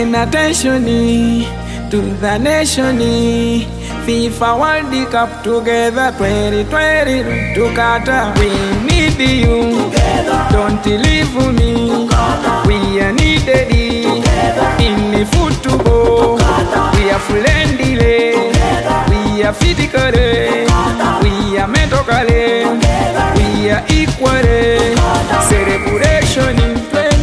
attention to the nation. FIFA World Cup together 2020 to Qatar. We need you together. Don't leave me together. We are needed together. In the football together. We are friendly together. We are physically together. We are mentally together. We are equally together. Celebration in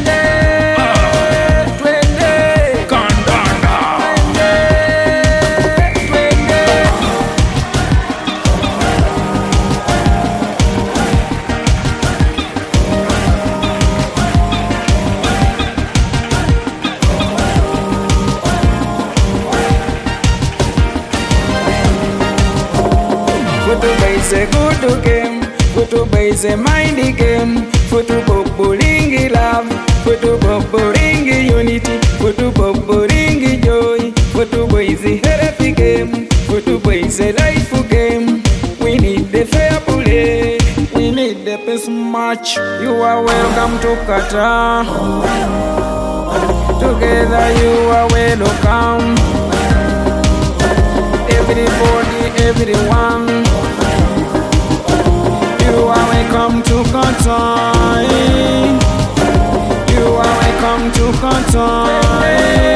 football is a good game. Football is a mighty game. Football bring love. Football bring unity. Football bring joy. Football is a healthy game. Football is a life game. We need the fair play. We need the best match. You are welcome to Qatar. Together you are welcome. Everybody, everyone. You are welcome to Qatar. You are welcome to Qatar.